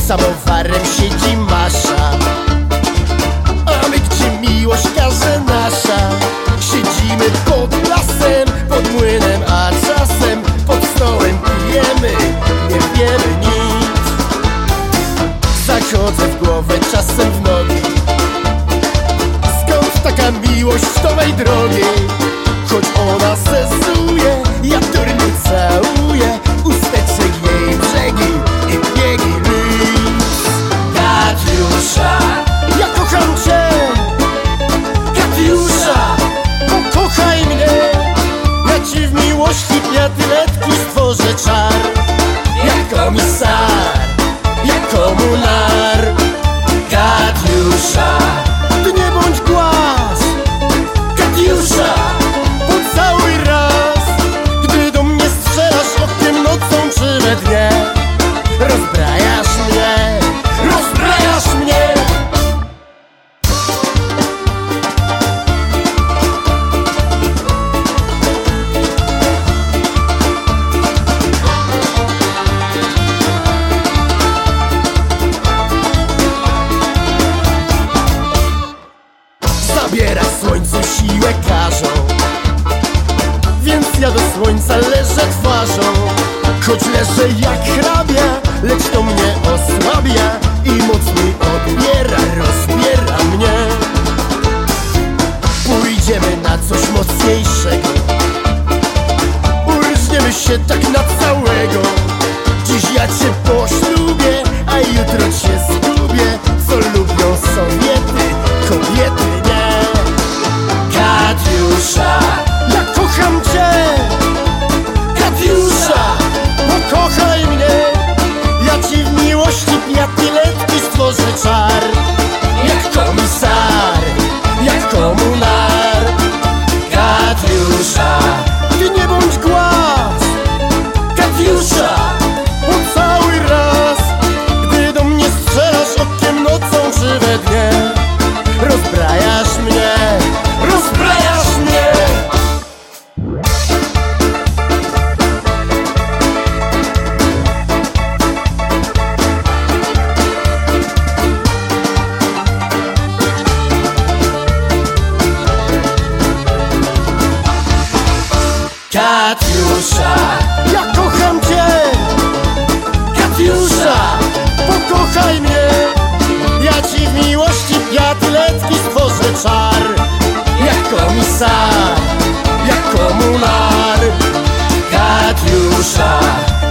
samowarem siedzi Masza. A my gdzie miłość każe nasza? Siedzimy pod lasem, pod młynem, a czasem pod stołem pijemy, nie wiemy nic. Zachodzę w głowę, czasem w nogi. Skąd taka miłość do mej drogi? Choć ona zezuje, ja durnie całuję usteczek jej brzegi i biegi lic. Katiusza, ja kocham cię. Katiusza, pokochaj mnie. Ja ci w miłości piatyletki stworzę czar. Jak komisar, jak komunar. Katiusza, ty nie bądź głaz. Katiusza, pocałuj raz. Gdy do mnie strzelasz okiem nocą czy we dnie, rozbrajasz mnie, rozbrajasz mnie. Zabiera słońcu siłę każą, więc ja do słońca leżę twarzą. Choć leżę jak hrabia, lecz to mnie osłabia i moc mi odbiera, rozbiera mnie. Pójdziemy na coś mocniejszego, urżniemy się tak na całego. Dziś ja cię poślubię, a jutro cię zgubię. Co lubią Sowiety, kobiety nie. Katiusza, ja kocham cię. Katiusza, pokochaj mnie. Ja ci w miłości piatyletki stworzę czar. Jak komisar, jak komunar. Katiusza, ty nie bądź głaz. Katiusza, pocałuj raz. Gdy do mnie strzelasz okiem nocą czy we dnie, rozbrajasz mnie, rozbrajasz mnie. Katiusza, ja kocham cię. Katiusza, pokochaj mnie. Ja ci w miłości piatyletki stworzę czar. Jak komisar, jak komunar. Katiusza,